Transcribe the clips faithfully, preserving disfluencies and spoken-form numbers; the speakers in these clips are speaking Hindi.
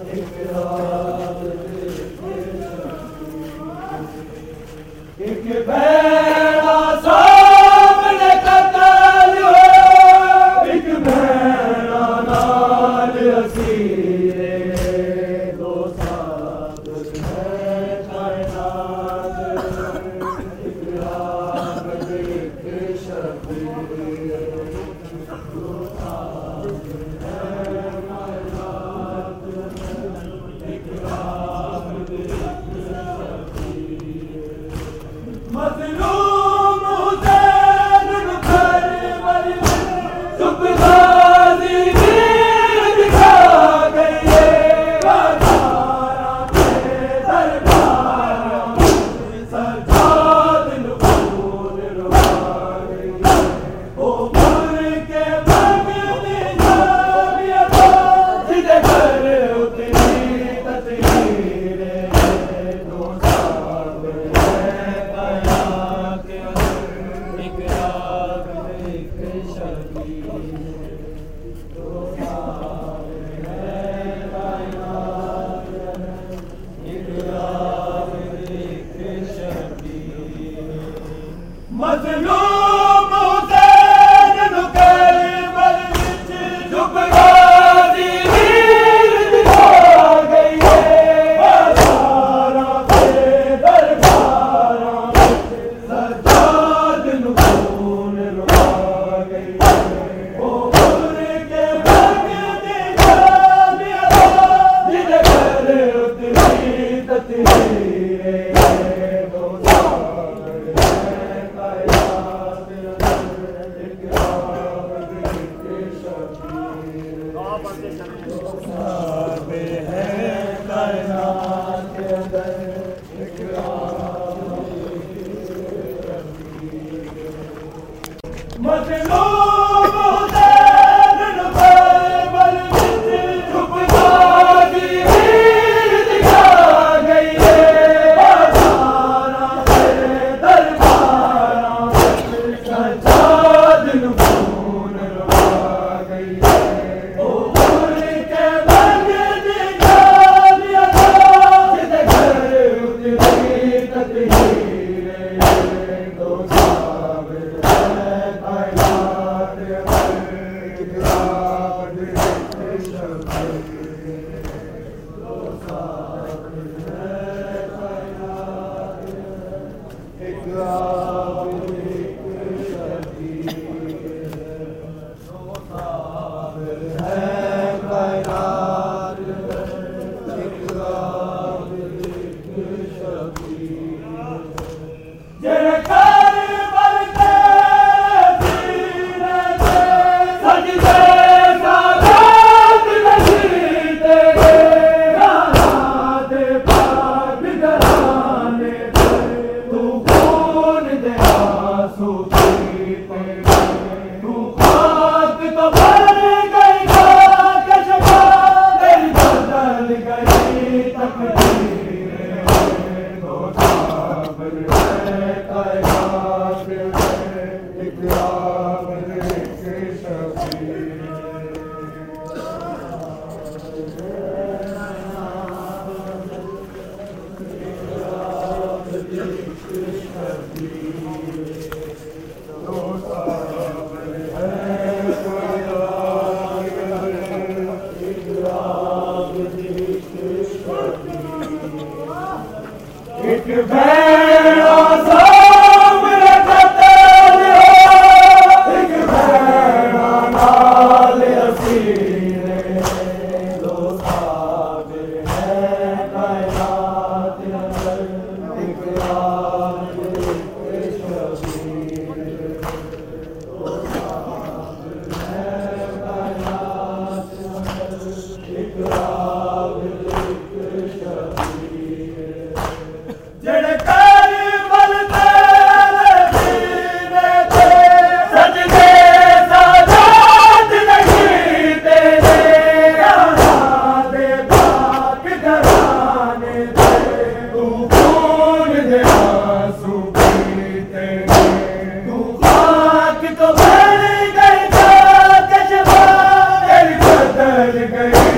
गई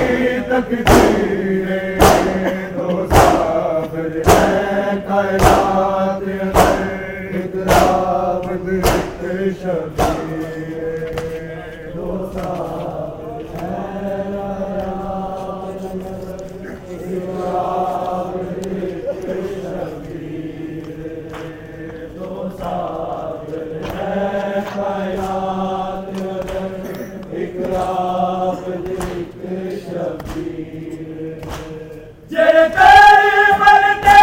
तकदीरे दो साबिर है कायनात अंदर इकराम दिक्र शबीर दो साबिर है कायनात अंदर इकराम दिक्र शबीर दो साबिर है कायनात अंदर इकराम दिक्र शबीर जे तेरी मरते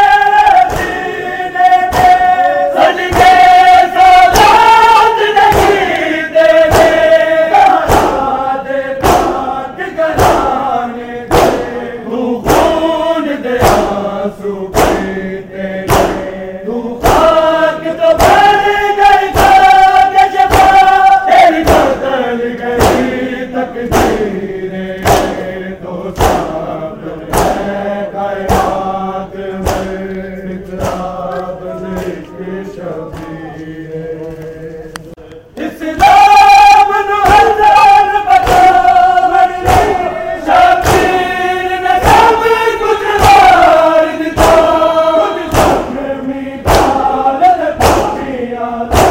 सीने पे सजदे सलात नहीं देते कहा दे पाक गलाने दे तू खून दे आंसू पीते तू खाक तो भर गई खाक जबा तेरी बदल गई तकदीरे दो साबिर है कायनात में इकराम दिक्र शबीर इस्लाम नु हजार बखावन शबीर ने सब कुछ हार दिता कुछ जख्मी हालत पापिया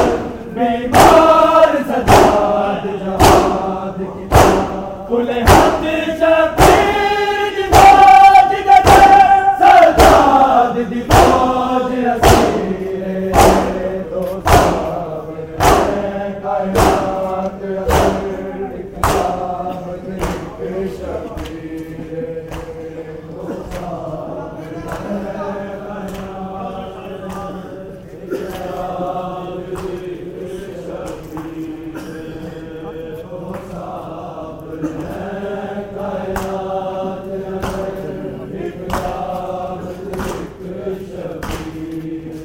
बीमार सजाद जहाद की खुले हाथ शबीर दी फौज गए सरदाद दी फौज असीर दो साबिर है कायनात अंदर इकराम दिक्र शबीर दो साबिर है कायनात अंदर इकराम दिक्र शबीर दो साबिर है कायनात अंदर इकराम दिक्र शबीर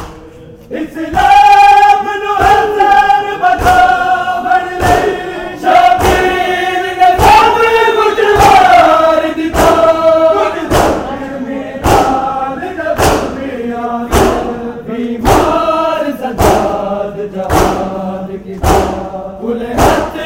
इस्लाम नु हजार बखावन शबीर ने सब कुछ हार दिता कुछ जख्मी हालत पापिया बीमार सजाद जहाद की खुले हाथ